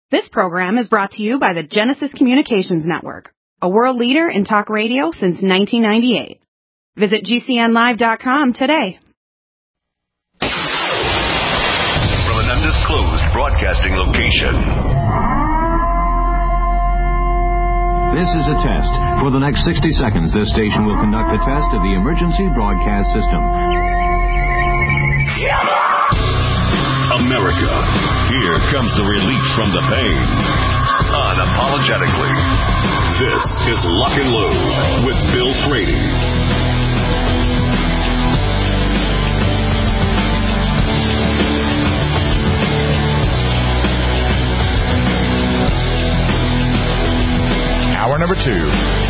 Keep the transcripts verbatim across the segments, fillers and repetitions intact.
This program is brought to you by the Genesis Communications Network, a world leader in talk radio since nineteen ninety-eight. Visit G C N live dot com today. From an undisclosed broadcasting location. This is a test. For the next sixty seconds, this station will conduct a test of the emergency broadcast system. America, here comes the relief from the pain. Unapologetically. This is Lock and Load with Bill Frady. Hour number two.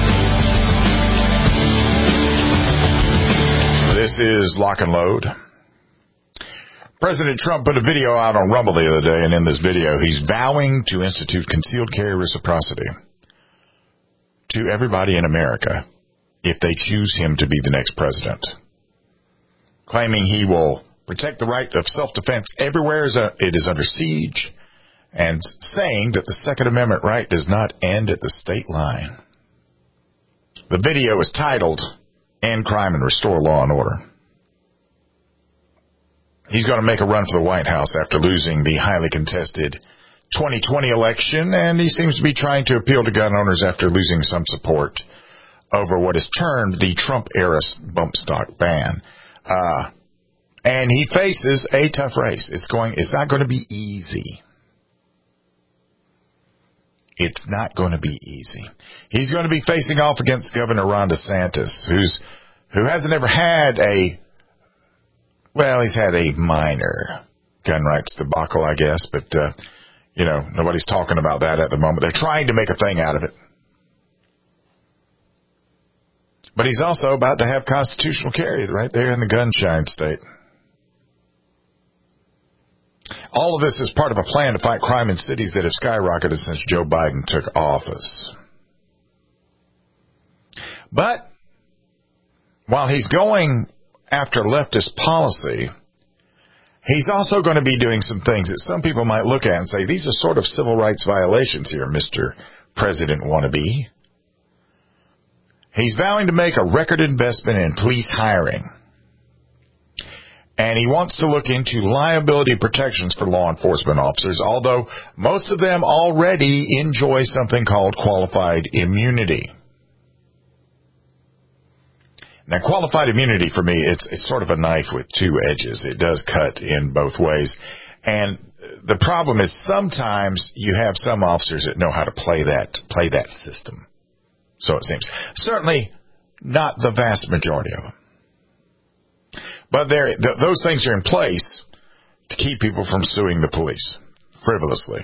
This is Lock and Load. President Trump put a video out on Rumble the other day, and in this video, he's vowing to institute concealed carry reciprocity to everybody in America if they choose him to be the next president, claiming he will protect the right of self-defense everywhere it is under siege, and saying that the Second Amendment right does not end at the state line. The video is titled, "End Crime and Restore Law and Order." He's going to make a run for the White House after losing the highly contested twenty twenty election, and he seems to be trying to appeal to gun owners after losing some support over what is termed the Trump-era bump stock ban. Uh, and he faces a tough race. It's going. It's not going to be easy. It's not going to be easy. He's going to be facing off against Governor Ron DeSantis, who's who hasn't ever had a Well, he's had a minor gun rights debacle, I guess, but, uh, you know, nobody's talking about that at the moment. They're trying to make a thing out of it. But he's also about to have constitutional carry right there in the gunshine state. All of this is part of a plan to fight crime in cities that have skyrocketed since Joe Biden took office. But while he's going after leftist policy, he's also going to be doing some things that some people might look at and say, these are sort of civil rights violations here, Mister President wannabe. He's vowing to make a record investment in police hiring. And he wants to look into liability protections for law enforcement officers, although most of them already enjoy something called qualified immunity. Now, qualified immunity for me, it's it's sort of a knife with two edges. It does cut in both ways. And the problem is sometimes you have some officers that know how to play that play that system. So it seems. Certainly not the vast majority of them. But there, th- those things are in place to keep people from suing the police frivolously.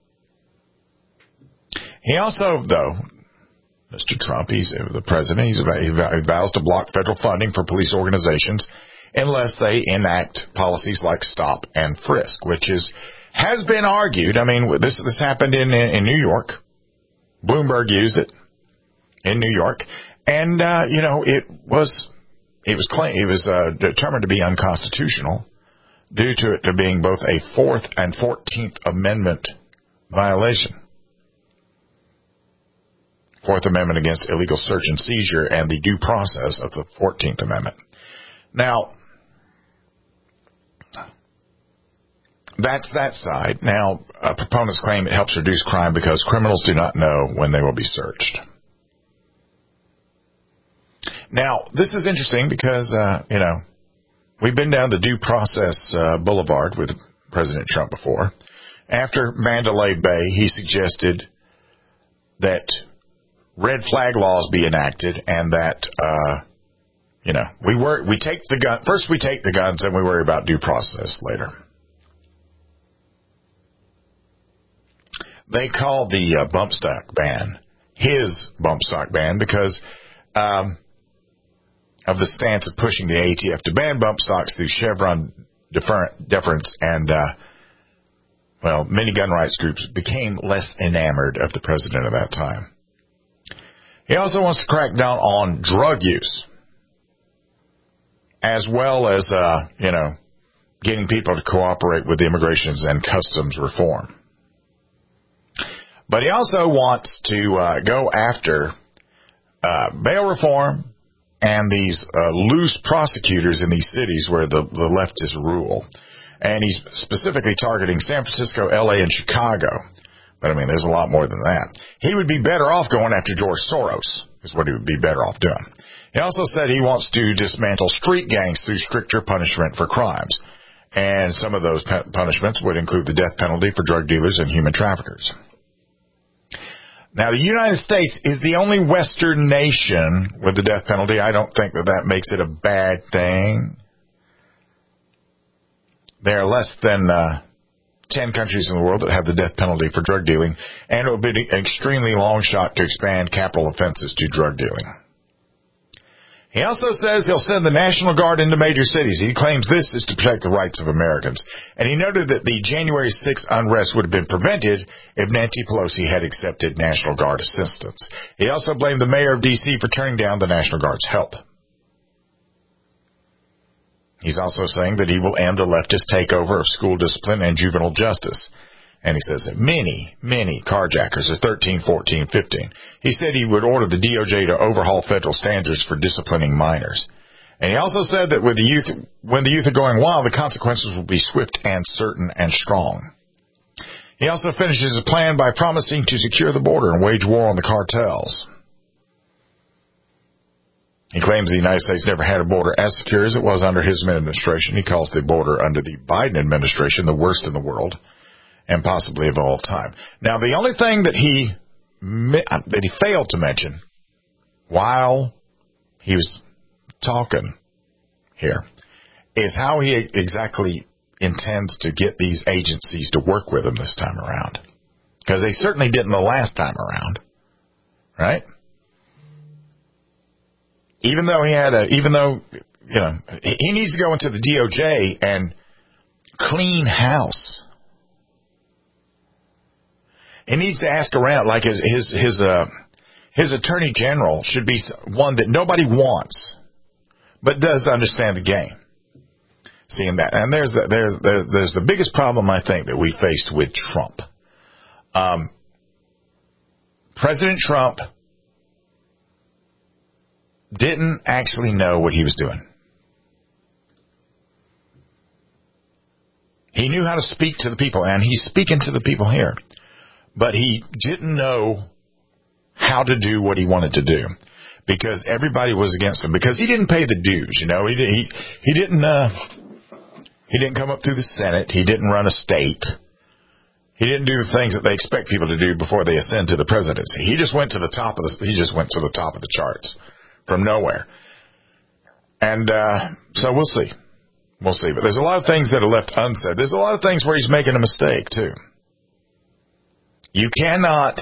He also, though, Mister Trump, he's the president, he's, he vows to block federal funding for police organizations unless they enact policies like stop and frisk, which is has been argued. I mean, this this happened in in New York. Bloomberg used it in New York, and uh, you know it was it was claimed it was uh, determined to be unconstitutional due to it to being both a Fourth and Fourteenth Amendment violation. Fourth Amendment against illegal search and seizure, and the due process of the Fourteenth Amendment. Now, that's that side. Now, uh, proponents claim it helps reduce crime because criminals do not know when they will be searched. Now, this is interesting because, uh, you know, we've been down the due process uh, boulevard with President Trump before. After Mandalay Bay, he suggested that red flag laws be enacted, and that, uh, you know, we work, we take the gun, first we take the guns, and we worry about due process later. They call the uh, bump stock ban his bump stock ban because um, of the stance of pushing the A T F to ban bump stocks through Chevron defer- deference, and, uh, well, many gun rights groups became less enamored of the president at that time. He also wants to crack down on drug use, as well as, uh, you know, getting people to cooperate with the immigrations and customs reform. But he also wants to uh, go after uh, bail reform and these uh, loose prosecutors in these cities where the, the leftists rule. And he's specifically targeting San Francisco, L A, and Chicago. But, I mean, there's a lot more than that. He would be better off going after George Soros, is what he would be better off doing. He also said he wants to dismantle street gangs through stricter punishment for crimes. And some of those punishments would include the death penalty for drug dealers and human traffickers. Now, the United States is the only Western nation with the death penalty. I don't think that that makes it a bad thing. There are less than uh, ten countries in the world that have the death penalty for drug dealing, and it would be an extremely long shot to expand capital offenses to drug dealing. He also says he'll send the National Guard into major cities. He claims this is to protect the rights of Americans. And he noted that the January sixth unrest would have been prevented if Nancy Pelosi had accepted National Guard assistance. He also blamed the mayor of D C for turning down the National Guard's help. He's also saying that he will end the leftist takeover of school discipline and juvenile justice. And he says that many, many carjackers are thirteen, fourteen, fifteen. He said he would order the D O J to overhaul federal standards for disciplining minors. And he also said that with the youth, when the youth are going wild, the consequences will be swift and certain and strong. He also finishes his plan by promising to secure the border and wage war on the cartels. He claims the United States never had a border as secure as it was under his administration. He calls the border under the Biden administration the worst in the world, and possibly of all time. Now, the only thing that he that he failed to mention while he was talking here is how he exactly intends to get these agencies to work with him this time around. Because they certainly didn't the last time around, right? Even though he had a, even though, you know, he needs to go into the D O J and clean house. He needs to ask around, like his his his uh his attorney general should be one that nobody wants, but does understand the game. Seeing that, and there's the, there's there's there's the biggest problem I think that we faced with Trump. Um, President Trump didn't actually know what he was doing. He knew how to speak to the people, and he's speaking to the people here. But he didn't know how to do what he wanted to do because everybody was against him. Because he didn't pay the dues, you know. He did, he he didn't uh, he didn't come up through the Senate. He didn't run a state. He didn't do the things that they expect people to do before they ascend to the presidency. He just went to the top of the he just went to the top of the charts from nowhere. And uh, so we'll see, we'll see. But there's a lot of things that are left unsaid. There's a lot of things where he's making a mistake too. You cannot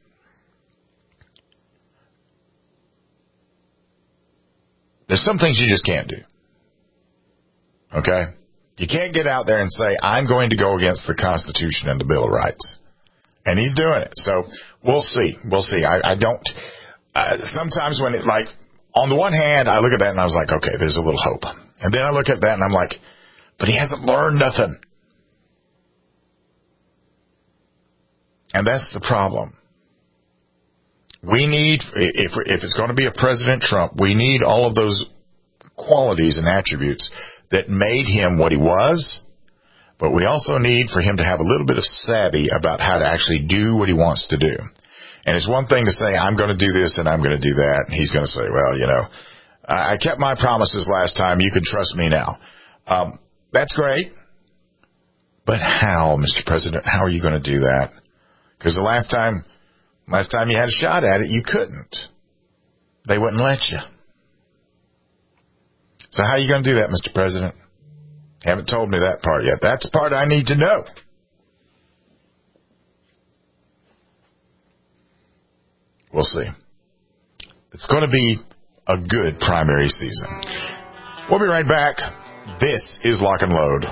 there's some things you just can't do. Okay? You can't get out there and say, I'm going to go against the Constitution and the Bill of Rights. And he's doing it. So we'll see. We'll see. I, I don't, uh, sometimes when it, like, on the one hand, I look at that and I was like, okay, there's a little hope. And then I look at that and I'm like, but he hasn't learned nothing. And that's the problem. We need, if if it's going to be a President Trump, we need all of those qualities and attributes that made him what he was, but we also need for him to have a little bit of savvy about how to actually do what he wants to do. And it's one thing to say, I'm going to do this and I'm going to do that, and he's going to say, well, you know, I kept my promises last time, you can trust me now. Um, that's great, but how, Mister President, how are you going to do that? Because the last time, last time you had a shot at it, you couldn't. They wouldn't let you. So how are you going to do that, Mister President? You haven't told me that part yet. That's the part I need to know. We'll see. It's going to be a good primary season. We'll be right back. This is Lock and Load.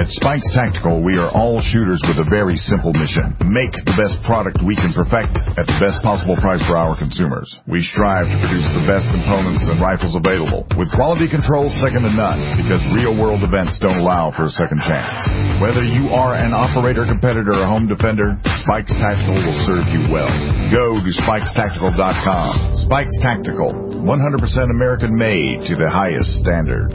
At Spikes Tactical, we are all shooters with a very simple mission. Make the best product we can perfect at the best possible price for our consumers. We strive to produce the best components and rifles available, with quality control second to none, because real-world events don't allow for a second chance. Whether you are an operator, competitor, or home defender, Spikes Tactical will serve you well. Go to spikes tactical dot com. Spikes Tactical, one hundred percent American-made to the highest standard.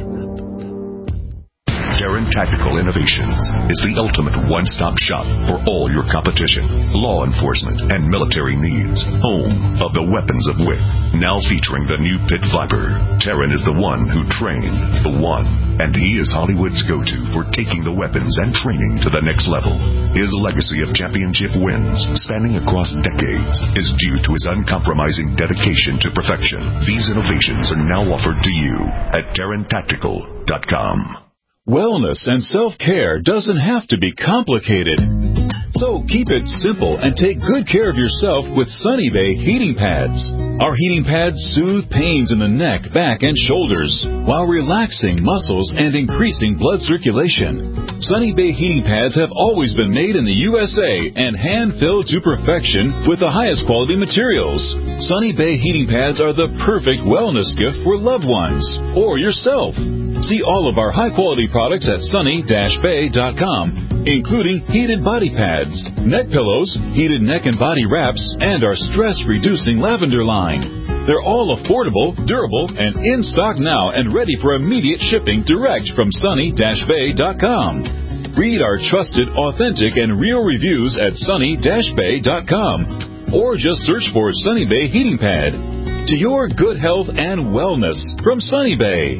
Taran Tactical Innovations is the ultimate one-stop shop for all your competition, law enforcement, and military needs. Home of the weapons of W I C. Now featuring the new Pit Viper, Taran is the one who trained the one, and he is Hollywood's go-to for taking the weapons and training to the next level. His legacy of championship wins, spanning across decades, is due to his uncompromising dedication to perfection. These innovations are now offered to you at Taran Tactical dot com. Wellness and self-care doesn't have to be complicated. So keep it simple and take good care of yourself with Sunny Bay heating pads. Our heating pads soothe pains in the neck, back, and shoulders while relaxing muscles and increasing blood circulation. Sunny Bay heating pads have always been made in the U S A and hand-filled to perfection with the highest quality materials. Sunny Bay heating pads are the perfect wellness gift for loved ones or yourself. See all of our high-quality products at sunny dash bay dot com, including heated body pads, neck pillows, heated neck and body wraps, and our stress-reducing lavender line. They're all affordable, durable, and in stock now and ready for immediate shipping direct from sunny dash bay dot com. Read our trusted, authentic, and real reviews at sunny dash bay dot com, or just search for Sunny Bay Heating Pad. To your good health and wellness from Sunny Bay.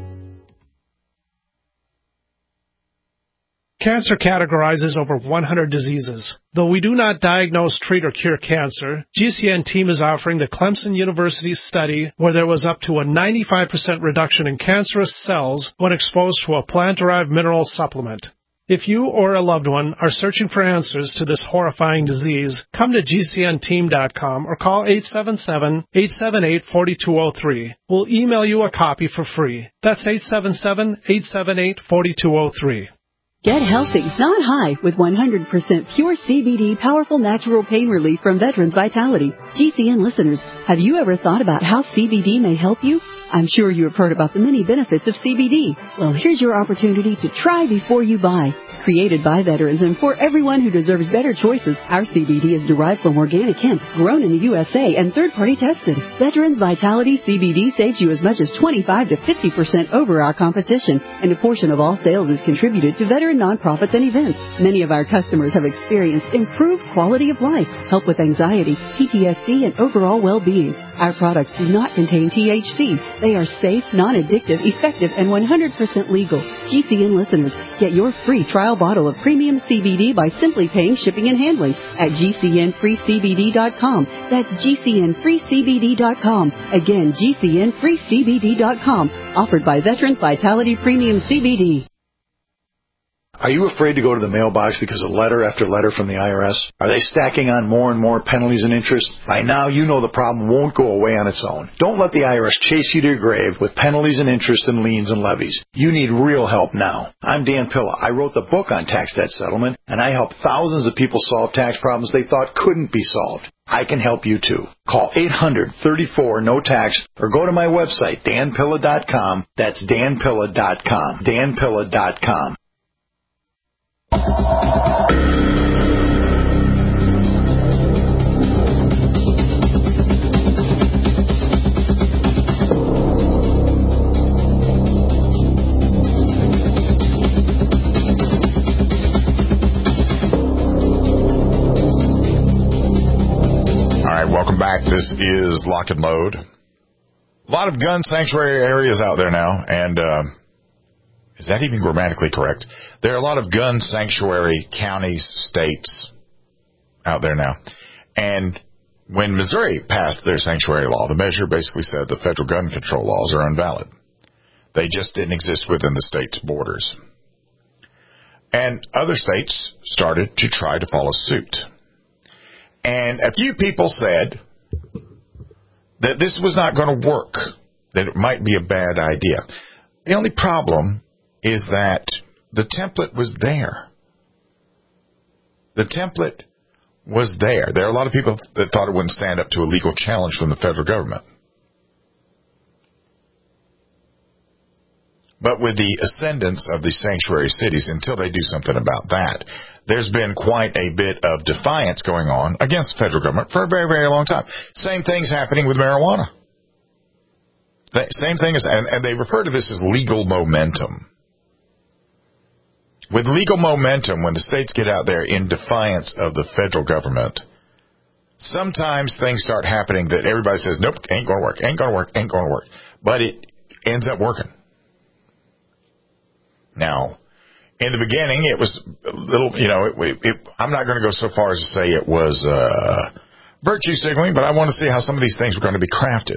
Cancer categorizes over one hundred diseases. Though we do not diagnose, treat, or cure cancer, G C N team is offering the Clemson University study where there was up to a ninety-five percent reduction in cancerous cells when exposed to a plant-derived mineral supplement. If you or a loved one are searching for answers to this horrifying disease, come to G C N team dot com or call eight seven seven, eight seven eight, four two zero three. We'll email you a copy for free. That's eight seven seven, eight seven eight, four two zero three. Get healthy, not high, with one hundred percent pure C B D powerful natural pain relief from Veterans Vitality. G C N listeners, have you ever thought about how C B D may help you? I'm sure you have heard about the many benefits of C B D. Well, here's your opportunity to try before you buy. Created by veterans and for everyone who deserves better choices, our C B D is derived from organic hemp, grown in the U S A and third-party tested. Veterans Vitality C B D saves you as much as twenty-five to fifty percent over our competition, and a portion of all sales is contributed to veteran nonprofits and events. Many of our customers have experienced improved quality of life, help with anxiety, P T S D, and overall well-being. Our products do not contain T H C. They are safe, non-addictive, effective, and one hundred percent legal. G C N listeners, get your free trial bottle of premium C B D by simply paying shipping and handling at G C N free C B D dot com. That's G C N free C B D dot com. Again, G C N free C B D dot com. Offered by Veterans Vitality Premium C B D. Are you afraid to go to the mailbox because of letter after letter from the I R S? Are they stacking on more and more penalties and interest? By now, you know the problem won't go away on its own. Don't let the I R S chase you to your grave with penalties and interest and liens and levies. You need real help now. I'm Dan Pilla. I wrote the book on tax debt settlement, and I help thousands of people solve tax problems they thought couldn't be solved. I can help you too. Call eight hundred, thirty-four, no tax or go to my website, dan pilla dot com. That's dan pilla dot com. dan pilla dot com. Welcome back. This is Lock and Load. A lot of gun sanctuary areas out there now, and uh, is that even grammatically correct? There are a lot of gun sanctuary counties, states out there now. And when Missouri passed their sanctuary law, the measure basically said the federal gun control laws are invalid. They just didn't exist within the state's borders. And other states started to try to follow suit. And a few people said that this was not going to work, that it might be a bad idea. The only problem is that the template was there. The template was there. There are a lot of people that thought it wouldn't stand up to a legal challenge from the federal government. But with the ascendance of the sanctuary cities, until they do something about that, there's been quite a bit of defiance going on against the federal government for a very, very long time. Same thing's happening with marijuana. The same thing is, and, and they refer to this as legal momentum. With legal momentum, when the states get out there in defiance of the federal government, sometimes things start happening that everybody says, nope, ain't going to work, ain't going to work, ain't going to work. But it ends up working. Now, in the beginning, it was a little, you know, it, it, I'm not going to go so far as to say it was uh, virtue signaling, but I want to see how some of these things were going to be crafted.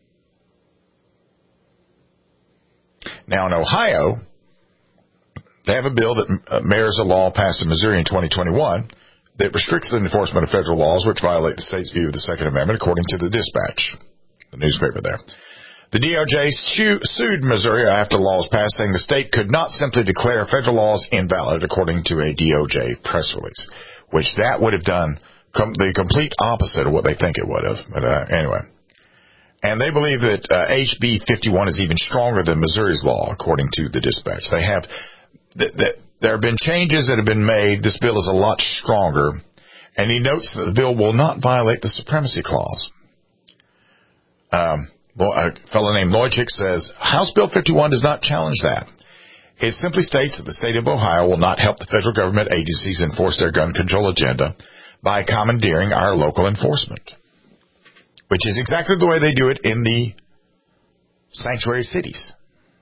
Now, in Ohio, they have a bill that uh, mirrors a law passed in Missouri in twenty twenty-one that restricts the enforcement of federal laws which violate the state's view of the Second Amendment, according to the Dispatch, the newspaper there. The D O J sued Missouri after the law was passed, saying the state could not simply declare federal laws invalid, according to a D O J press release, which that would have done com- the complete opposite of what they think it would have. But uh, anyway. And they believe that uh, H B fifty-one is even stronger than Missouri's law, according to the Dispatch. They have, th- th- there have been changes that have been made. This bill is a lot stronger. And he notes that the bill will not violate the Supremacy Clause. Um, a fellow named Loychik says, House Bill fifty-one does not challenge that. It simply states that the state of Ohio will not help the federal government agencies enforce their gun control agenda by commandeering our local enforcement, which is exactly the way they do it in the sanctuary cities.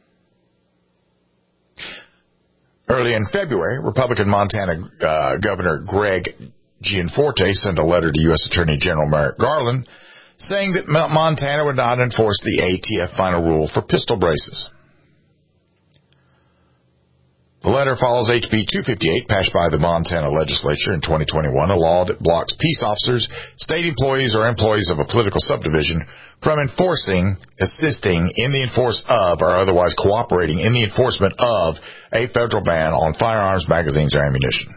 Early in February, Republican Montana uh, Governor Greg Gianforte sent a letter to U S Attorney General Merrick Garland saying that Montana would not enforce the A T F final rule for pistol braces. The letter follows H B two fifty-eight, passed by the Montana legislature in twenty twenty-one, a law that blocks peace officers, state employees, or employees of a political subdivision from enforcing, assisting in the enforce of, or otherwise cooperating in the enforcement of a federal ban on firearms, magazines, or ammunition.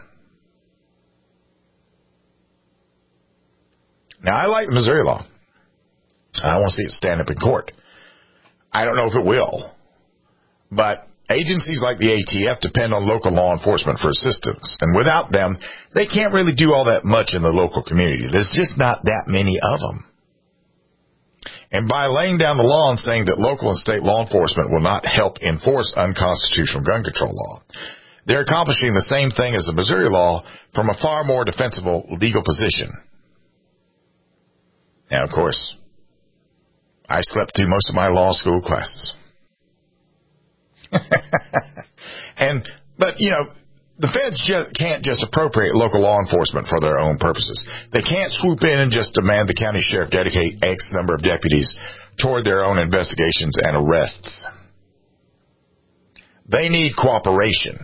Now, I like the Missouri law. I want to see it stand up in court. I don't know if it will, but agencies like the A T F depend on local law enforcement for assistance, and without them, they can't really do all that much in the local community. There's just not that many of them. And by laying down the law and saying that local and state law enforcement will not help enforce unconstitutional gun control law, they're accomplishing the same thing as the Missouri law from a far more defensible legal position. Now, of course, I slept through most of my law school classes. and, but, you know, the feds just can't just appropriate local law enforcement for their own purposes. They can't swoop in and just demand the county sheriff dedicate X number of deputies toward their own investigations and arrests. They need cooperation.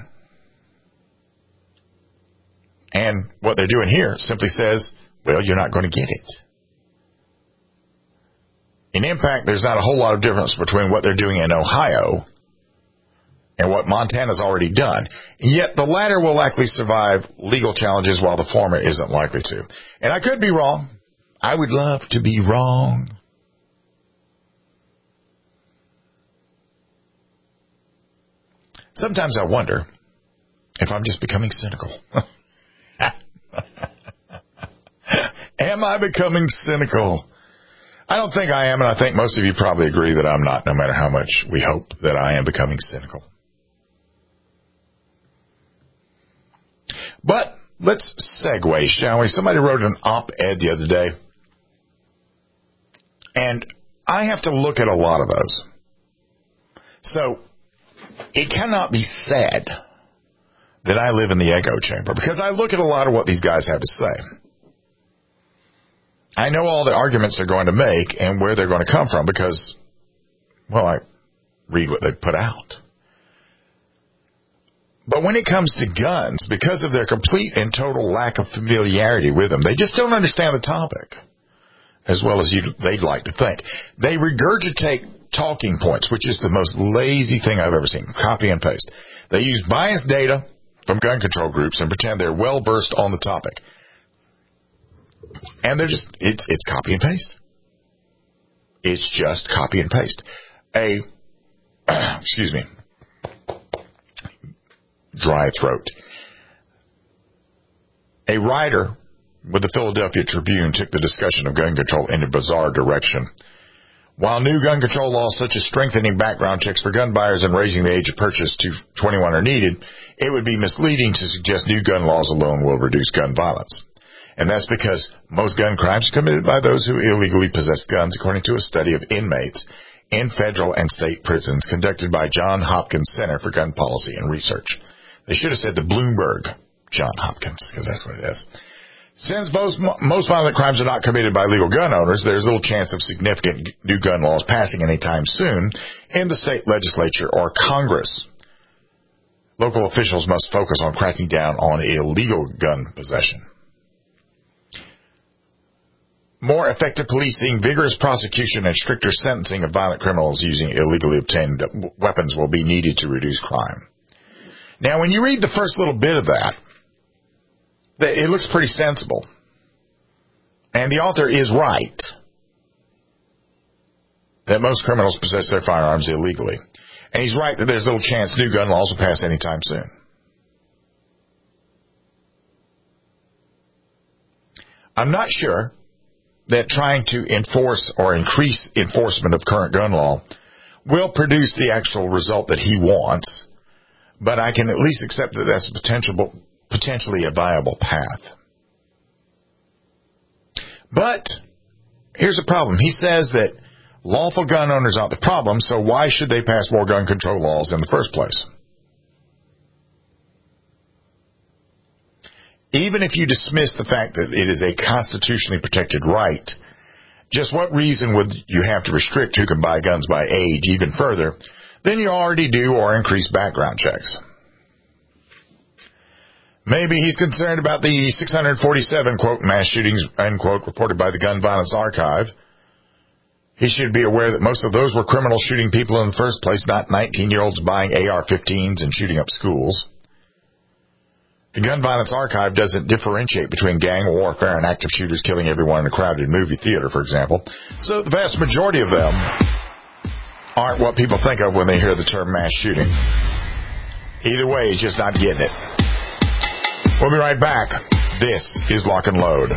And what they're doing here simply says, well, you're not going to get it. In impact, there's not a whole lot of difference between what they're doing in Ohio and what Montana's already done. Yet the latter will likely survive legal challenges while the former isn't likely to. And I could be wrong. I would love to be wrong. Sometimes I wonder if I'm just becoming cynical. Am I becoming cynical? I don't think I am, and I think most of you probably agree that I'm not, no matter how much we hope that I am becoming cynical. But let's segue, shall we? Somebody wrote an op-ed the other day, and I have to look at a lot of those. So it cannot be said that I live in the echo chamber, because I look at a lot of what these guys have to say. I know all the arguments they're going to make and where they're going to come from because, well, I read what they put out. But when it comes to guns, because of their complete and total lack of familiarity with them, they just don't understand the topic as well as you'd, they'd like to think. They regurgitate talking points, which is the most lazy thing I've ever seen. Copy and paste. They use biased data from gun control groups and pretend they're well-versed on the topic. And they're just, it's, it's copy and paste. It's just copy and paste. A, excuse me, dry throat. A writer with the Philadelphia Tribune took the discussion of gun control in a bizarre direction. While new gun control laws such as strengthening background checks for gun buyers and raising the age of purchase to twenty-one are needed, it would be misleading to suggest new gun laws alone will reduce gun violence. And that's because most gun crimes are committed by those who illegally possess guns, according to a study of inmates in federal and state prisons conducted by Johns Hopkins Center for Gun Policy and Research. They should have said the Bloomberg Johns Hopkins, because that's what it is. Since most, most violent crimes are not committed by legal gun owners, there's little chance of significant new gun laws passing anytime soon in the state legislature or Congress. Local officials must focus on cracking down on illegal gun possession. More effective policing, vigorous prosecution, and stricter sentencing of violent criminals using illegally obtained weapons will be needed to reduce crime. Now, when you read the first little bit of that, it looks pretty sensible. And the author is right that most criminals possess their firearms illegally. And he's right that there's little chance new gun laws will pass anytime soon. I'm not sure that trying to enforce or increase enforcement of current gun law will produce the actual result that he wants, but I can at least accept that that's potential, potentially a viable path. But here's the problem. He says that lawful gun owners aren't the problem, so why should they pass more gun control laws in the first place? Even if you dismiss the fact that it is a constitutionally protected right, just what reason would you have to restrict who can buy guns by age even further than you already do or increase background checks? Maybe he's concerned about the six hundred forty-seven, quote, mass shootings, unquote, reported by the Gun Violence Archive. He should be aware that most of those were criminals shooting people in the first place, not nineteen-year-olds buying A R fifteens and shooting up schools. The Gun Violence Archive doesn't differentiate between gang warfare and active shooters killing everyone in a crowded movie theater, for example. So the vast majority of them aren't what people think of when they hear the term mass shooting. Either way, he's just not getting it. We'll be right back. This is Lock and Load.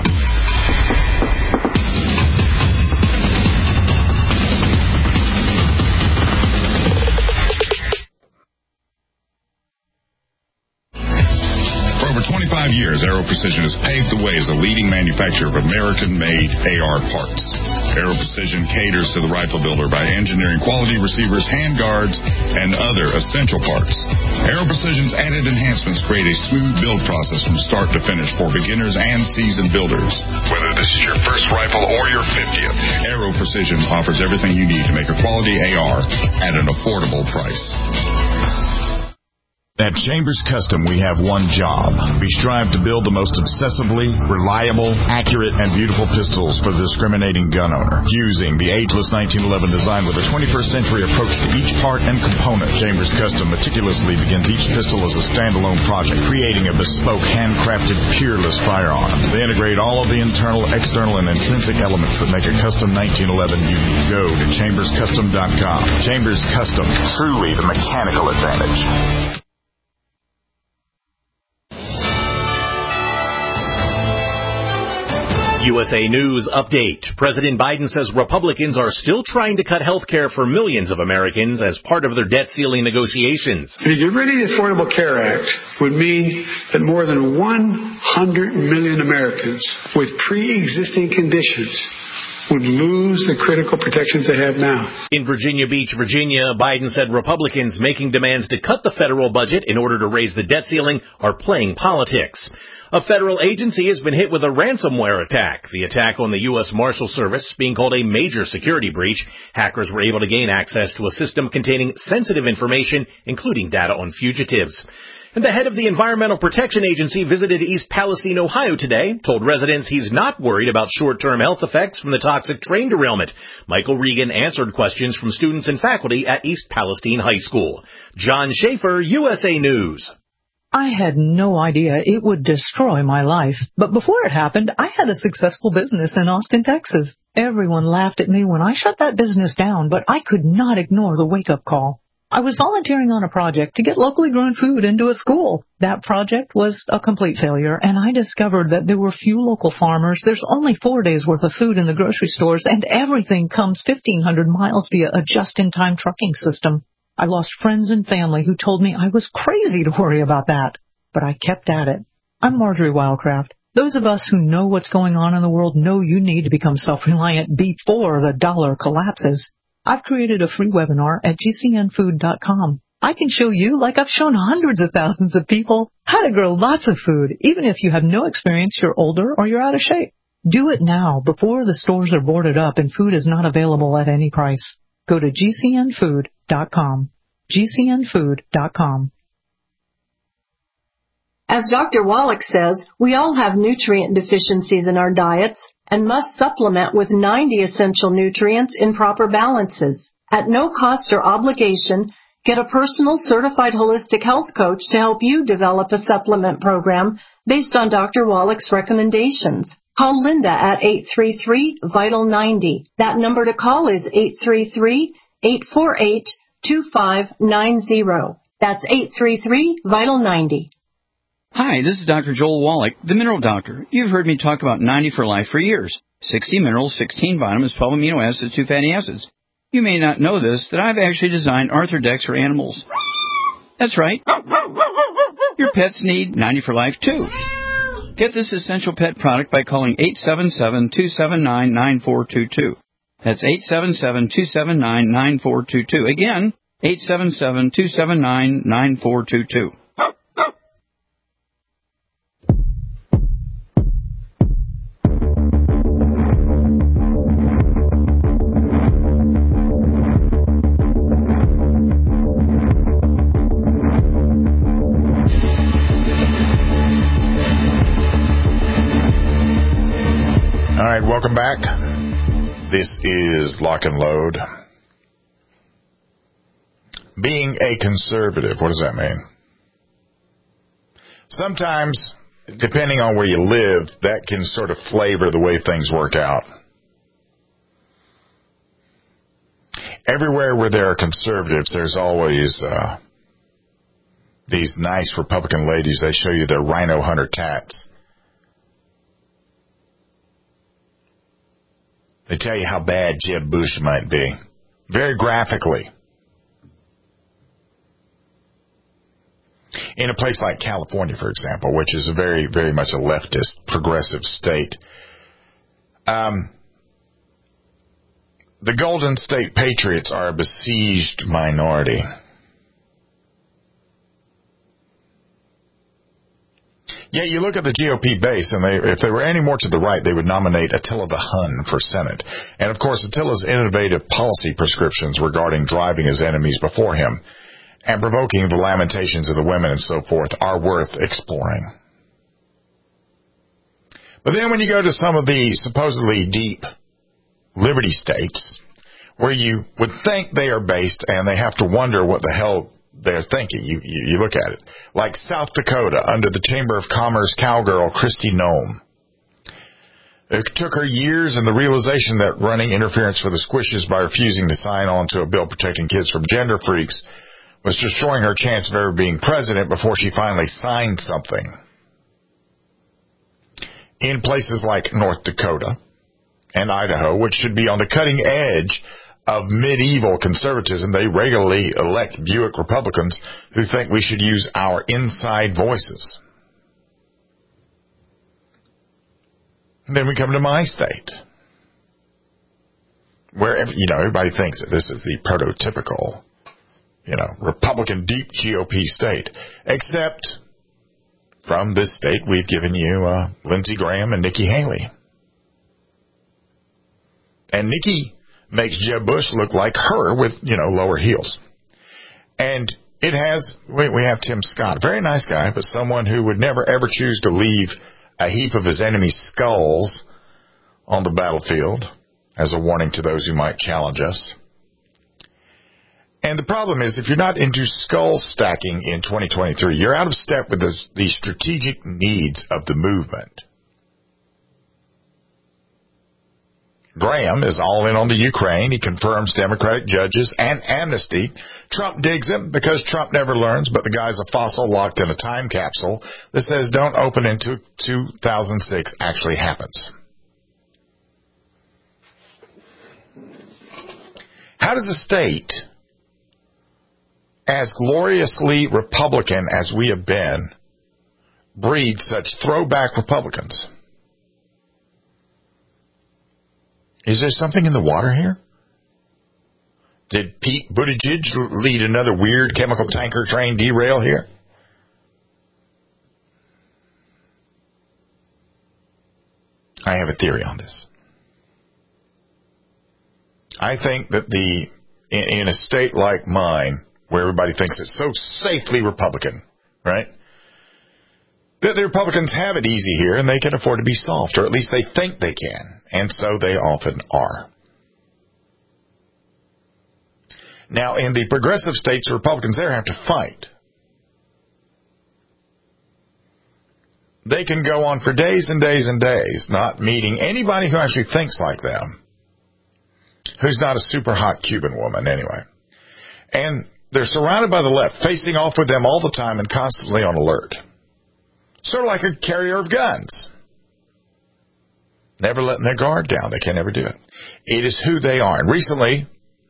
twenty-five years, Aero Precision has paved the way as a leading manufacturer of American-made A R parts. Aero Precision caters to the rifle builder by engineering quality receivers, handguards, and other essential parts. Aero Precision's added enhancements create a smooth build process from start to finish for beginners and seasoned builders. Whether this is your first rifle or your fiftieth, Aero Precision offers everything you need to make a quality A R at an affordable price. At Chambers Custom, we have one job. We strive to build the most obsessively reliable, accurate, and beautiful pistols for the discriminating gun owner. Using the ageless nineteen eleven design with a twenty-first century approach to each part and component, Chambers Custom meticulously begins each pistol as a standalone project, creating a bespoke, handcrafted, peerless firearm. They integrate all of the internal, external, and intrinsic elements that make a custom nineteen eleven unique. Go to chambers custom dot com. Chambers Custom, truly the mechanical advantage. U S A News Update. President Biden says Republicans are still trying to cut health care for millions of Americans as part of their debt ceiling negotiations. To get rid of the Affordable Care Act would mean that more than one hundred million Americans with pre-existing conditions would lose the critical protections they have now. In Virginia Beach, Virginia, Biden said Republicans making demands to cut the federal budget in order to raise the debt ceiling are playing politics. A federal agency has been hit with a ransomware attack. The attack on the U S Marshal Service being called a major security breach. Hackers were able to gain access to a system containing sensitive information, including data on fugitives. And the head of the Environmental Protection Agency visited East Palestine, Ohio today, told residents he's not worried about short-term health effects from the toxic train derailment. Michael Regan answered questions from students and faculty at East Palestine High School. John Schaefer, U S A News. I had no idea it would destroy my life. But before it happened, I had a successful business in Austin, Texas. Everyone laughed at me when I shut that business down, but I could not ignore the wake-up call. I was volunteering on a project to get locally grown food into a school. That project was a complete failure, and I discovered that there were few local farmers. There's only four days' worth of food in the grocery stores, and everything comes fifteen hundred miles via a just-in-time trucking system. I lost friends and family who told me I was crazy to worry about that, but I kept at it. I'm Marjorie Wildcraft. Those of us who know what's going on in the world know you need to become self-reliant before the dollar collapses. I've created a free webinar at G C N food dot com. I can show you, like I've shown hundreds of thousands of people, how to grow lots of food, even if you have no experience, you're older, or you're out of shape. Do it now, before the stores are boarded up and food is not available at any price. Go to G C N food dot com. G C N food dot com. As Doctor Wallach says, we all have nutrient deficiencies in our diets and must supplement with ninety essential nutrients in proper balances. At no cost or obligation, get a personal certified holistic health coach to help you develop a supplement program based on Doctor Wallach's recommendations. Call Linda at eight three three, vital ninety. That number to call is eight three three, eight four eight, two five nine zero. That's eight three three, vital ninety. Hi, this is Doctor Joel Wallach, the Mineral Doctor. You've heard me talk about ninety for Life for years. sixty minerals, sixteen vitamins, twelve amino acids, two fatty acids. You may not know this, that I've actually designed Arthrodex for animals. That's right. Your pets need ninety for Life, too. Get this essential pet product by calling eight seven seven, two seven nine, nine four two two. That's eight seven seven, two seven nine, nine four two two. Again, eight seven seven, two seven nine, nine four two two. All right, welcome back. This is Lock and Load. Being a conservative, what does that mean? Sometimes, depending on where you live, that can sort of flavor the way things work out. Everywhere where there are conservatives, there's always uh, these nice Republican ladies. They show you their rhino hunter tats. They tell you how bad Jeb Bush might be, very graphically. In a place like California, for example, which is a very, very much a leftist, progressive state, um, the Golden State Patriots are a besieged minority. Yeah, you look at the G O P base, and they, if they were any more to the right, they would nominate Attila the Hun for Senate. And, of course, Attila's innovative policy prescriptions regarding driving his enemies before him and provoking the lamentations of the women and so forth are worth exploring. But then when you go to some of the supposedly deep liberty states, where you would think they are based and they have to wonder what the hell they're thinking. You, you, you look at it. Like South Dakota, under the Chamber of Commerce cowgirl Kristi Noem. It took her years and the realization that running interference for the Squishes by refusing to sign on to a bill protecting kids from gender freaks was destroying her chance of ever being president before she finally signed something. In places like North Dakota and Idaho, which should be on the cutting edge of medieval conservatism, they regularly elect Buick Republicans who think we should use our inside voices. And then we come to my state, where, you know, everybody thinks that this is the prototypical, you know, Republican deep G O P state, except from this state we've given you uh, Lindsey Graham and Nikki Haley. And Nikki makes Jeb Bush look like her with, you know, lower heels. And It has, we, we have Tim Scott, a very nice guy, but someone who would never ever choose to leave a heap of his enemy's skulls on the battlefield as a warning to those who might challenge us. And the problem is, if you're not into skull stacking in twenty twenty-three, you're out of step with the, the strategic needs of the movement. Graham is all in on the Ukraine. He confirms Democratic judges and amnesty. Trump digs him because Trump never learns, but the guy's a fossil locked in a time capsule that says don't open until two thousand six actually happens. How does a state as gloriously Republican as we have been breed such throwback Republicans? Is there something in the water here? Did Pete Buttigieg lead another weird chemical tanker train derail here? I have a theory on this. I think that the in, in a state like mine, where everybody thinks it's so safely Republican, right? That the Republicans have it easy here and they can afford to be soft, or at least they think they can, and so they often are. Now, in the progressive states, the Republicans there have to fight. They can go on for days and days and days not meeting anybody who actually thinks like them, who's not a super hot Cuban woman anyway. And they're surrounded by the left, facing off with them all the time and constantly on alert. Sort of like a carrier of guns. Never letting their guard down. They can never do it. It is who they are. And recently,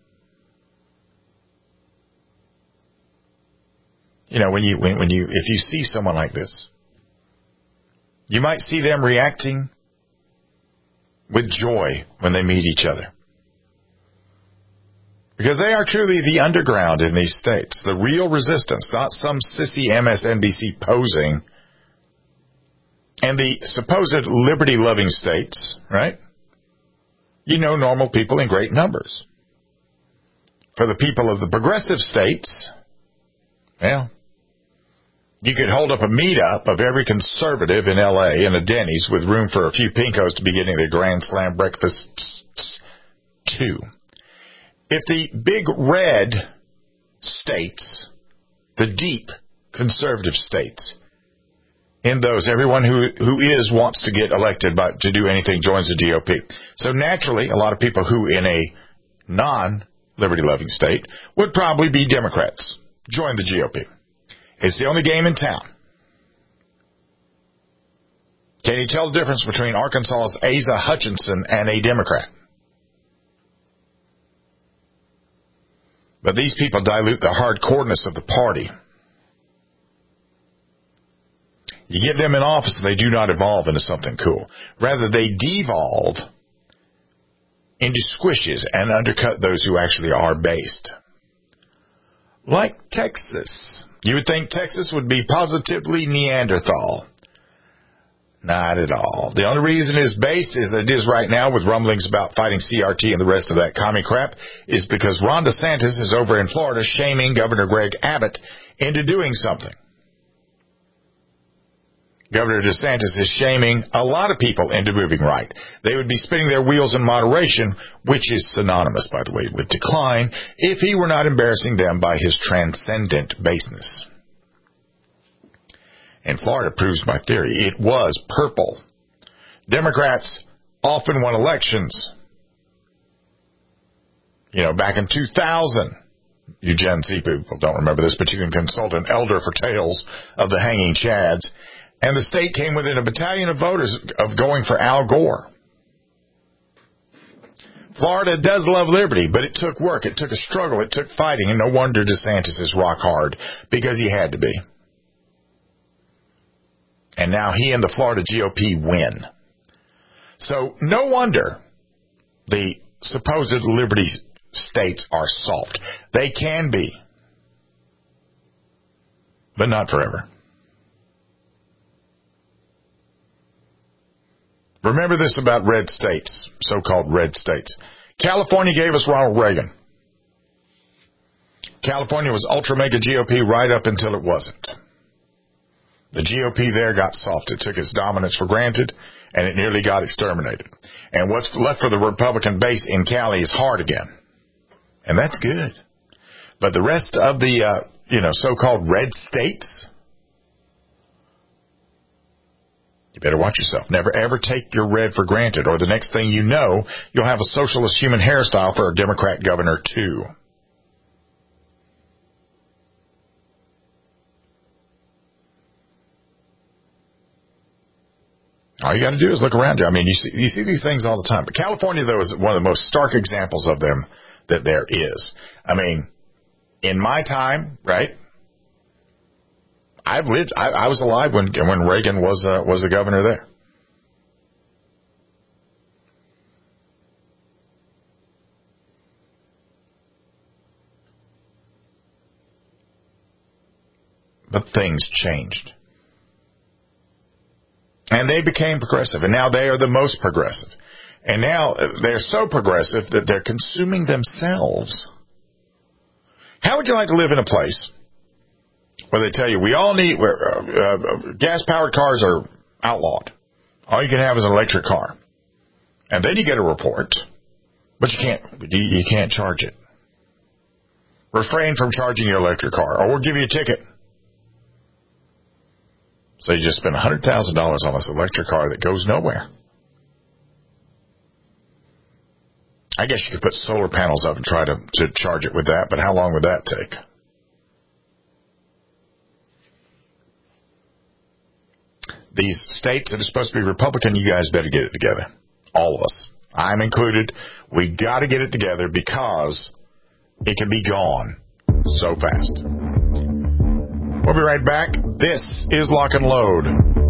you know, when you, when, when you, if you see someone like this, you might see them reacting with joy when they meet each other. Because they are truly the underground in these states. The real resistance, not some sissy M S N B C posing. And the supposed liberty-loving states, right? You know, normal people in great numbers. For the people of the progressive states, well, you could hold up a meetup of every conservative in L A in a Denny's with room for a few pinkos to be getting their Grand Slam breakfasts too. If the big red states, the deep conservative states, in those, everyone who who is wants to get elected but to do anything joins the G O P. So naturally, a lot of people who in a non-liberty-loving state would probably be Democrats. Join the G O P. It's the only game in town. Can you tell the difference between Arkansas's Asa Hutchinson and a Democrat? But these people dilute the hardcoreness of the party. You get them in office, they do not evolve into something cool. Rather, they devolve into squishes and undercut those who actually are based. Like Texas. You would think Texas would be positively Neanderthal. Not at all. The only reason it's based as it is right now with rumblings about fighting C R T and the rest of that commie crap is because Ron DeSantis is over in Florida shaming Governor Greg Abbott into doing something. Governor DeSantis is shaming a lot of people into moving right. They would be spinning their wheels in moderation, which is synonymous, by the way, with decline, if he were not embarrassing them by his transcendent baseness. And Florida proves my theory. It was purple. Democrats often won elections. You know, back in two thousand, you Gen Z people don't remember this, but you can consult an elder for tales of the hanging chads. And the state came within a battalion of voters of going for Al Gore. Florida does love liberty, but it took work. It took a struggle. It took fighting. And no wonder DeSantis is rock hard, because he had to be. And now he and the Florida G O P win. So no wonder the supposed liberty states are soft. They can be, but not forever. Remember this about red states, so-called red states. California gave us Ronald Reagan. California was ultra-mega G O P right up until it wasn't. The G O P there got soft. It took its dominance for granted, and it nearly got exterminated. And what's left for the Republican base in Cali is hard again. And that's good. But the rest of the, uh, you know, so-called red states, you better watch yourself. Never, ever take your red for granted, or the next thing you know, you'll have a socialist human hairstyle for a Democrat governor, too. All you got to do is look around you. I mean, you see, you see these things all the time. But California, though, is one of the most stark examples of them that there is. I mean, in my time, right, I've lived, I, I was alive when when Reagan was uh, was the governor there. But things changed. And they became progressive, and now they are the most progressive. And now they're so progressive that they're consuming themselves. How would you like to live in a place where they tell you, we all need, where uh, uh, gas-powered cars are outlawed. All you can have is an electric car. And then you get a report, but you can't, you, you can't charge it. Refrain from charging your electric car, or we'll give you a ticket. So you just spend one hundred thousand dollars on this electric car that goes nowhere. I guess you could put solar panels up and try to, to charge it with that, but how long would that take? These states that are supposed to be Republican, you guys better get it together. All of us. I'm included. We got to get it together because it can be gone so fast. We'll be right back. This is Lock and Load.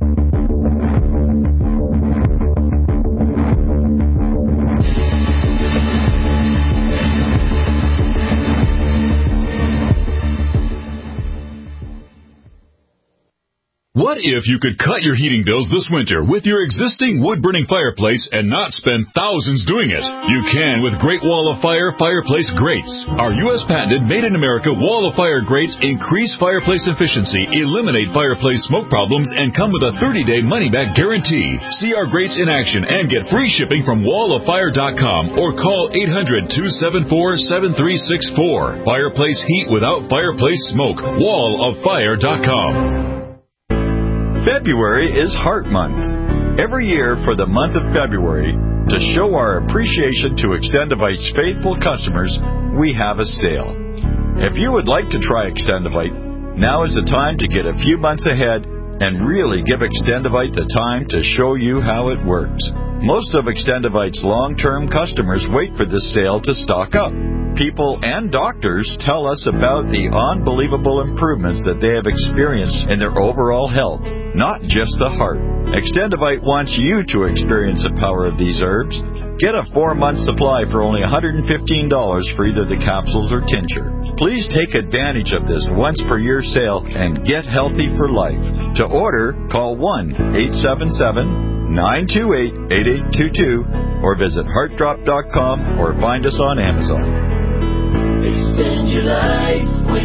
What if you could cut your heating bills this winter with your existing wood-burning fireplace and not spend thousands doing it? You can with Great Wall of Fire Fireplace Grates. Our U S patented made-in-America Wall of Fire grates increase fireplace efficiency, eliminate fireplace smoke problems, and come with a thirty-day money-back guarantee. See our grates in action and get free shipping from wall of fire dot com or call eight hundred, two seven four, seven three six four. Fireplace heat without fireplace smoke. wall of fire dot com. February is Heart Month. Every year for the month of February, to show our appreciation to Extendivite's faithful customers, we have a sale. If you would like to try Extendivite, now is the time to get a few months ahead and really give Extendivite the time to show you how it works. Most of Extendivite's long-term customers wait for this sale to stock up. People and doctors tell us about the unbelievable improvements that they have experienced in their overall health, not just the heart. Extendivite wants you to experience the power of these herbs. Get a four-month supply for only one hundred fifteen dollars for either the capsules or tincture. Please take advantage of this once-per-year sale and get healthy for life. To order, call one eight seven seven, nine two eight, eight eight two two or visit heart drop dot com or find us on Amazon. Extend your life with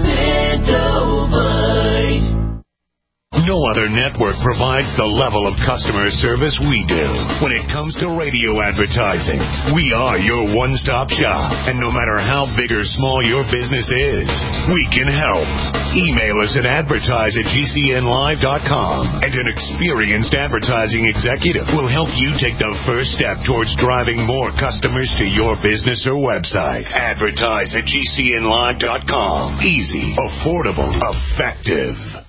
Extendivite. No other network provides the level of customer service we do. When it comes to radio advertising, we are your one-stop shop. And no matter how big or small your business is, we can help. Email us at advertise at G C N live dot com, and an experienced advertising executive will help you take the first step towards driving more customers to your business or website. Advertise at G C N live dot com. Easy, affordable, effective.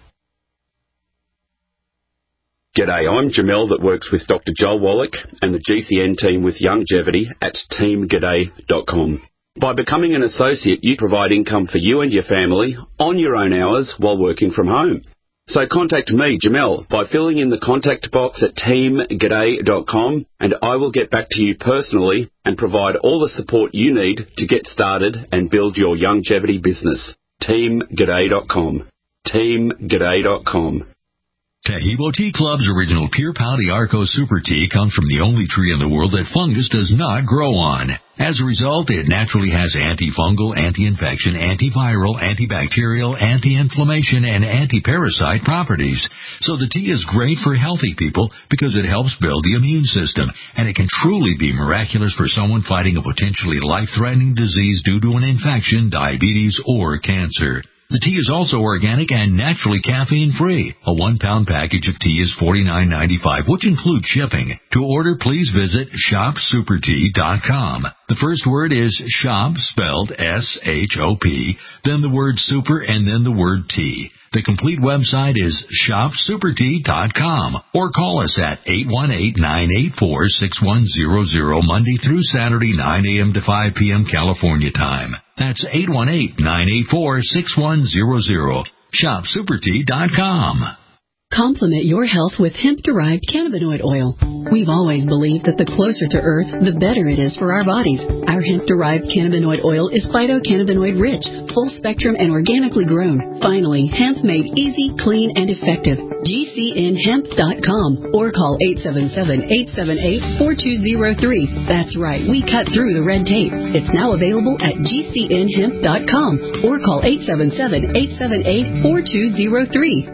G'day, I'm Jamel that works with Doctor Joel Wallach and the G C N team with Longevity at team g'day dot com. By becoming an associate, you provide income for you and your family on your own hours while working from home. So contact me, Jamel, by filling in the contact box at team g'day dot com, and I will get back to you personally and provide all the support you need to get started and build your longevity business. team g'day dot com. team g'day dot com. Tahibo Tea Club's original Pure Pau d'Arco Super Tea comes from the only tree in the world that fungus does not grow on. As a result, it naturally has antifungal, anti-infection, antiviral, antibacterial, anti-inflammation, and anti-parasite properties. So the tea is great for healthy people because it helps build the immune system, and it can truly be miraculous for someone fighting a potentially life-threatening disease due to an infection, diabetes, or cancer. The tea is also organic and naturally caffeine-free. A one-pound package of tea is forty-nine ninety-five, which includes shipping. To order, please visit shop super tea dot com. The first word is shop, spelled S H O P, then the word super, and then the word tea. The complete website is shop super tea dot com, or call us at eight one eight, nine eight four, six one zero zero Monday through Saturday, nine a.m. to five p.m. California time. That's eight one eight, nine eight four, six one zero zero. shop super tea dot com. Complement your health with hemp-derived cannabinoid oil. We've always believed that the closer to Earth, the better it is for our bodies. Our hemp-derived cannabinoid oil is phytocannabinoid-rich, full-spectrum, and organically grown. Finally, hemp made easy, clean, and effective. G C N hemp dot com or call eight seven seven, eight seven eight, four two zero three. That's right, we cut through the red tape. It's now available at G C N hemp dot com or call eight seven seven, eight seven eight, four two zero three.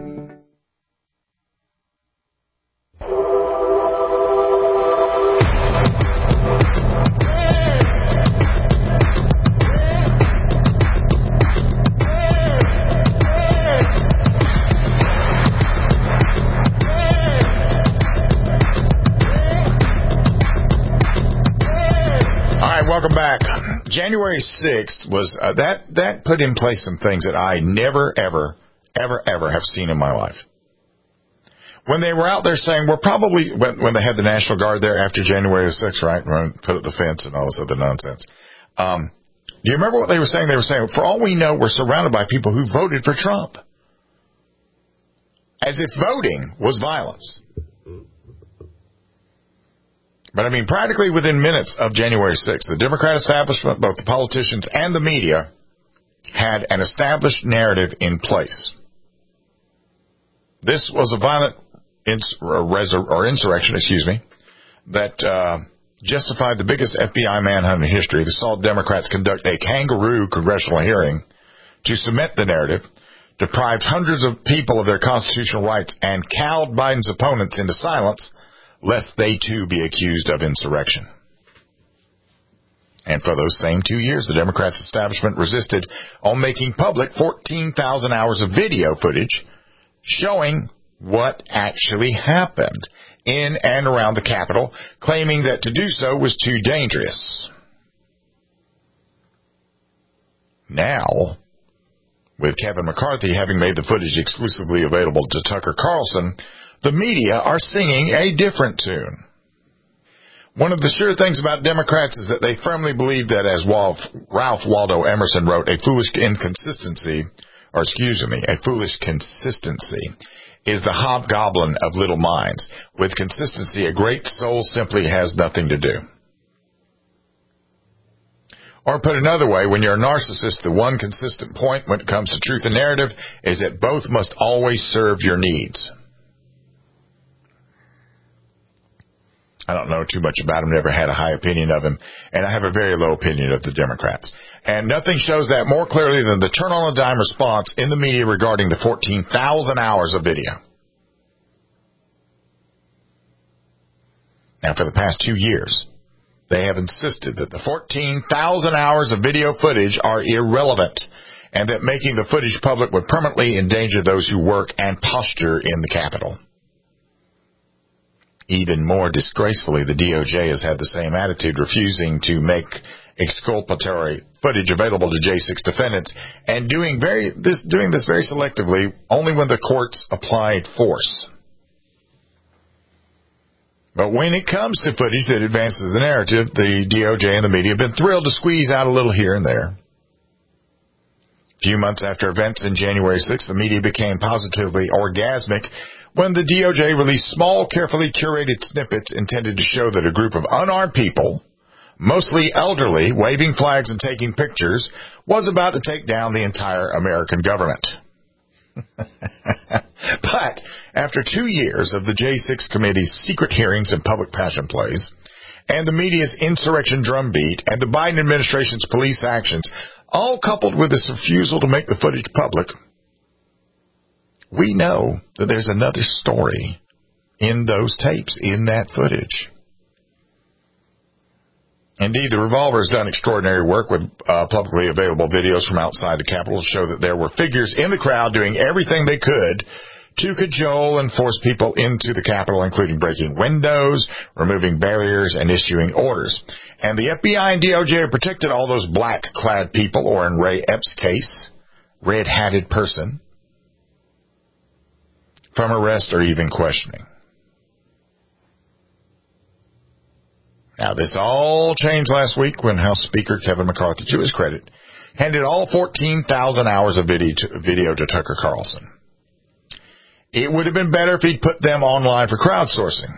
Welcome back. January sixth was, uh, that, that put in place some things that I never, ever, ever, ever have seen in my life. When they were out there saying, we're probably, when, when they had the National Guard there after January sixth, right, when put up the fence and all this other nonsense. Um, do you remember what they were saying? They were saying, for all we know, we're surrounded by people who voted for Trump. As if voting was violence. But, I mean, practically within minutes of January sixth, the Democrat establishment, both the politicians and the media, had an established narrative in place. This was a violent ins- or, resur- or insurrection, excuse me, that uh, justified the biggest F B I manhunt in history. That saw Democrats conduct a kangaroo congressional hearing to cement the narrative, deprived hundreds of people of their constitutional rights, and cowed Biden's opponents into silence, lest they too be accused of insurrection. And for those same two years, the Democrats' establishment resisted on making public fourteen thousand hours of video footage showing what actually happened in and around the Capitol, claiming that to do so was too dangerous. Now, with Kevin McCarthy having made the footage exclusively available to Tucker Carlson, the media are singing a different tune. One of the sure things about Democrats is that they firmly believe that, as Ralph Waldo Emerson wrote, a foolish inconsistency, or excuse me, a foolish consistency is the hobgoblin of little minds. With consistency, a great soul simply has nothing to do. Or put another way, when you're a narcissist, the one consistent point when it comes to truth and narrative is that both must always serve your needs. I don't know too much about him, never had a high opinion of him, and I have a very low opinion of the Democrats. And nothing shows that more clearly than the turn on a dime response in the media regarding the fourteen thousand hours of video. Now, for the past two years, they have insisted that the fourteen thousand hours of video footage are irrelevant, and that making the footage public would permanently endanger those who work and posture in the Capitol. Even more disgracefully, the D O J has had the same attitude, refusing to make exculpatory footage available to J six defendants, and doing very this doing this very selectively, only when the courts applied force. But when it comes to footage that advances the narrative, the D O J and the media have been thrilled to squeeze out a little here and there. A few months after events in January sixth, the media became positively orgasmic when the D O J released small, carefully curated snippets intended to show that a group of unarmed people, mostly elderly, waving flags and taking pictures, was about to take down the entire American government. But after two years of the J six Committee's secret hearings and public passion plays, and the media's insurrection drumbeat, and the Biden administration's police actions, all coupled with this refusal to make the footage public, we know that there's another story in those tapes, in that footage. Indeed, the Revolver has done extraordinary work with uh, publicly available videos from outside the Capitol to show that there were figures in the crowd doing everything they could to cajole and force people into the Capitol, including breaking windows, removing barriers, and issuing orders. And the F B I and D O J have protected all those black-clad people, or in Ray Epps' case, red-hatted person, from arrest or even questioning. Now, this all changed last week when House Speaker Kevin McCarthy, to his credit, handed all fourteen thousand hours of video to, video to Tucker Carlson. It would have been better if he'd put them online for crowdsourcing.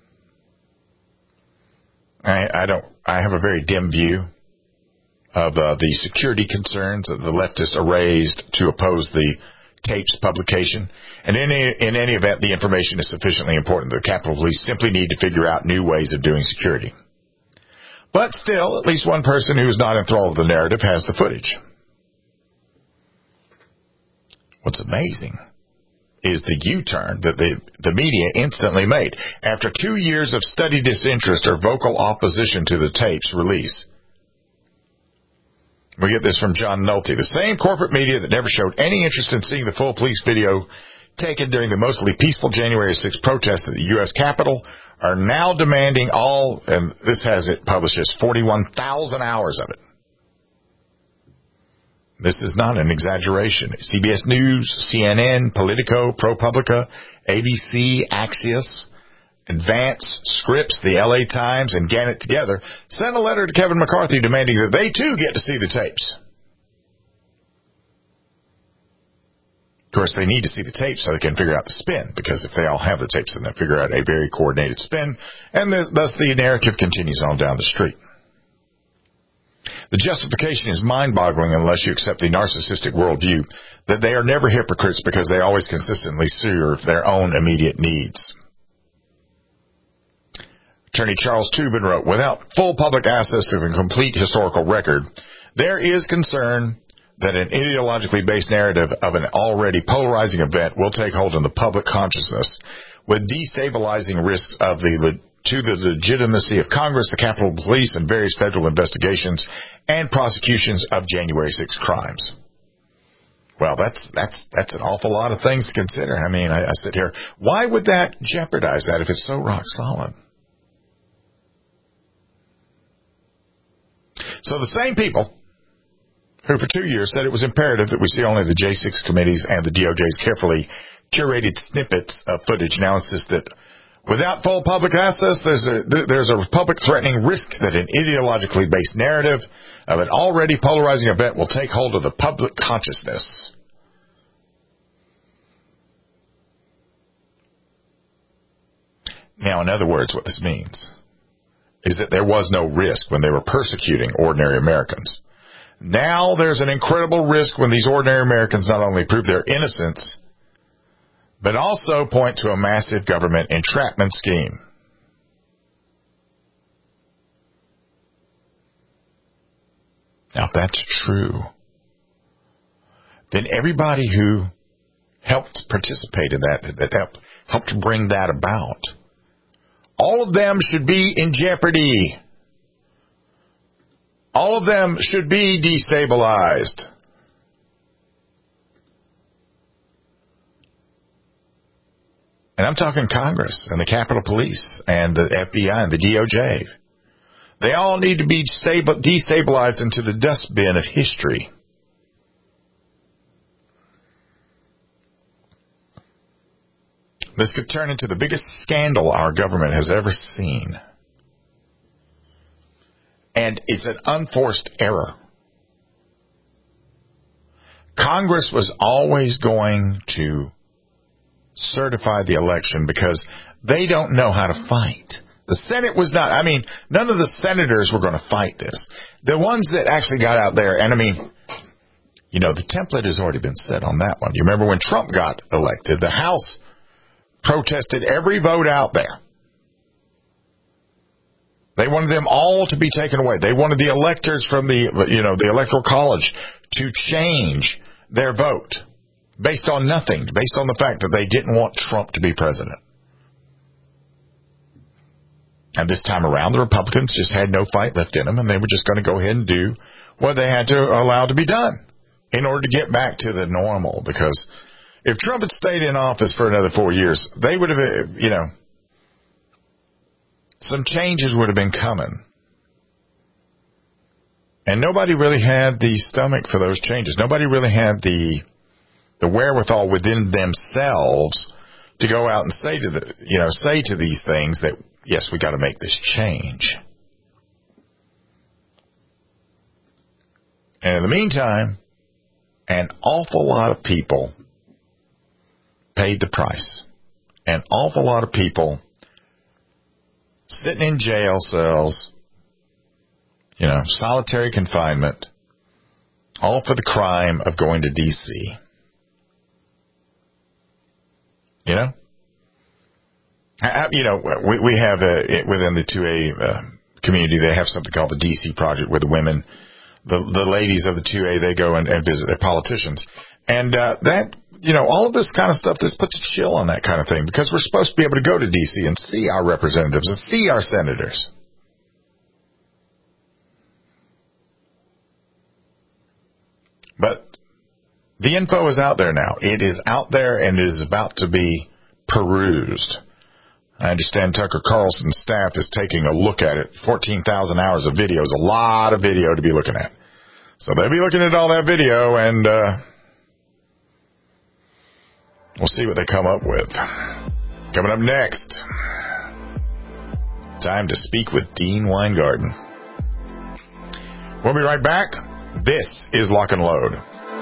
I, I don't. I have a very dim view of uh, the security concerns that the leftists are raised to oppose the tapes publication. And in any, in any event, the information is sufficiently important that the Capitol Police simply need to figure out new ways of doing security. But still, at least one person who is not enthralled with the narrative has the footage. What's amazing is the U-turn that the, the media instantly made. After two years of steady disinterest or vocal opposition to the tapes release. We get this from John Nolte. The same corporate media that never showed any interest in seeing the full police video taken during the mostly peaceful January sixth protests at the U S Capitol are now demanding all, and this has it published as forty-one thousand hours of it. This is not an exaggeration. C B S News, C N N, Politico, ProPublica, A B C, Axios, Advance, Scripps, the L A Times, and Gannett together sent a letter to Kevin McCarthy demanding that they too get to see the tapes. Of course, they need to see the tapes so they can figure out the spin, because if they all have the tapes, then they'll figure out a very coordinated spin, and thus the narrative continues on down the street. The justification is mind-boggling unless you accept the narcissistic worldview that they are never hypocrites because they always consistently serve their own immediate needs. Attorney Charles Tubin wrote, without full public access to the complete historical record, there is concern that an ideologically based narrative of an already polarizing event will take hold in the public consciousness, with destabilizing risks of the to the legitimacy of Congress, the Capitol Police, and various federal investigations and prosecutions of January sixth crimes. Well, that's that's that's an awful lot of things to consider. I mean, I, I sit here. Why would that jeopardize that if it's so rock solid? So the same people who for two years said it was imperative that we see only the J six committees and the D O J's carefully curated snippets of footage now insist that without full public access, there's a, there's a public-threatening risk that an ideologically based narrative of an already polarizing event will take hold of the public consciousness. Now, in other words, what this means is that there was no risk when they were persecuting ordinary Americans. Now there's an incredible risk when these ordinary Americans not only prove their innocence, but also point to a massive government entrapment scheme. Now, if that's true, then everybody who helped participate in that, that helped, helped bring that about, all of them should be in jeopardy. All of them should be destabilized. And I'm talking Congress and the Capitol Police and the F B I and the D O J. They all need to be destabilized into the dustbin of history. This could turn into the biggest scandal our government has ever seen. And it's an unforced error. Congress was always going to certify the election because they don't know how to fight. The Senate was not, I mean, none of the senators were going to fight this. The ones that actually got out there, and I mean, you know, the template has already been set on that one. You remember when Trump got elected, the House protested every vote out there. They wanted them all to be taken away. They wanted the electors from the, you know, the Electoral College to change their vote based on nothing, based on the fact that they didn't want Trump to be president. And this time around, the Republicans just had no fight left in them, and they were just going to go ahead and do what they had to allow to be done in order to get back to the normal. Because if Trump had stayed in office for another four years, they would have, you know, some changes would have been coming. And nobody really had the stomach for those changes. Nobody really had the the wherewithal within themselves to go out and say to the, you know, say to these things that, yes, we got to make this change. And in the meantime, an awful lot of people paid the price. An awful lot of people sitting in jail cells, you know, solitary confinement, all for the crime of going to D C You know? I, you know, we, we have a, within the two A uh, community, they have something called the D C Project, where the women, the the ladies of the two A, they go and, and visit their politicians. And uh, that, you know, all of this kind of stuff, this puts a chill on that kind of thing, because we're supposed to be able to go to D C and see our representatives and see our senators. But the info is out there now. It is out there, and it is about to be perused. I understand Tucker Carlson's staff is taking a look at it. fourteen thousand hours of video is a lot of video to be looking at. So they'll be looking at all that video, and uh, we'll see what they come up with. Coming up next, time to speak with Dean Weingarten. We'll be right back. This is Lock and Load.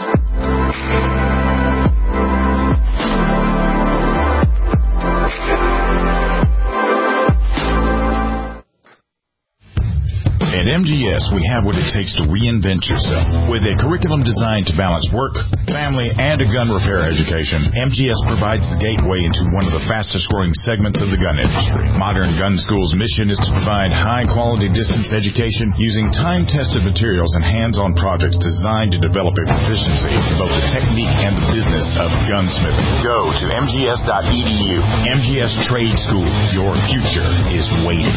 At M G S, we have what it takes to reinvent yourself. With a curriculum designed to balance work, family, and a gun repair education, M G S provides the gateway into one of the fastest-growing segments of the gun industry. Modern Gun School's mission is to provide high-quality distance education using time-tested materials and hands-on projects designed to develop a proficiency in both the technique and the business of gunsmithing. Go to M G S dot E D U. M G S Trade School. Your future is waiting.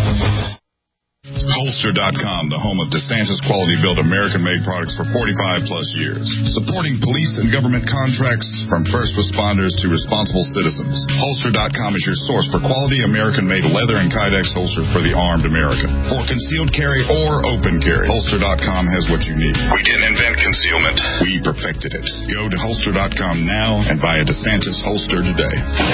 Holster dot com, the home of DeSantis quality built American-made products for forty-five plus years. Supporting police and government contracts from first responders to responsible citizens. Holster dot com is your source for quality American-made leather and Kydex holsters for the armed American. For concealed carry or open carry, Holster dot com has what you need. We didn't invent concealment. We perfected it. Go to Holster dot com now and buy a DeSantis holster today.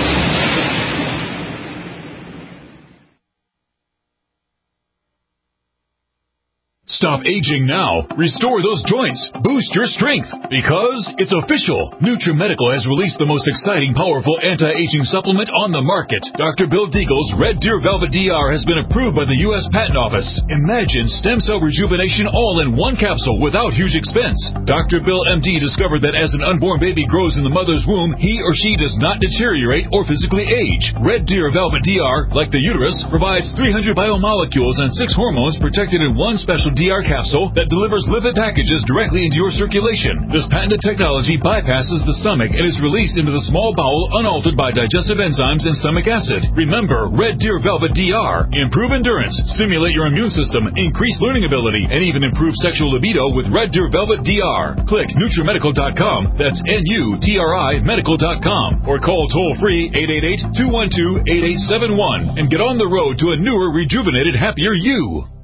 Stop aging now. Restore those joints. Boost your strength. Because it's official. NutriMedical has released the most exciting, powerful anti-aging supplement on the market. Doctor Bill Deagle's Red Deer Velvet D R has been approved by the U S Patent Office. Imagine stem cell rejuvenation all in one capsule without huge expense. Doctor Bill M D discovered that as an unborn baby grows in the mother's womb, he or she does not deteriorate or physically age. Red Deer Velvet D R, like the uterus, provides three hundred biomolecules and six hormones protected in one special D R capsule that delivers lipid packages directly into your circulation. This patented technology bypasses the stomach and is released into the small bowel unaltered by digestive enzymes and stomach acid. Remember, Red Deer Velvet D R. Improve endurance, stimulate your immune system, increase learning ability, and even improve sexual libido with Red Deer Velvet D R. Click NutriMedical dot com, that's N U T R I medical dot com, or call toll-free eight eight eight, two one two, eight eight seven one and get on the road to a newer, rejuvenated, happier you.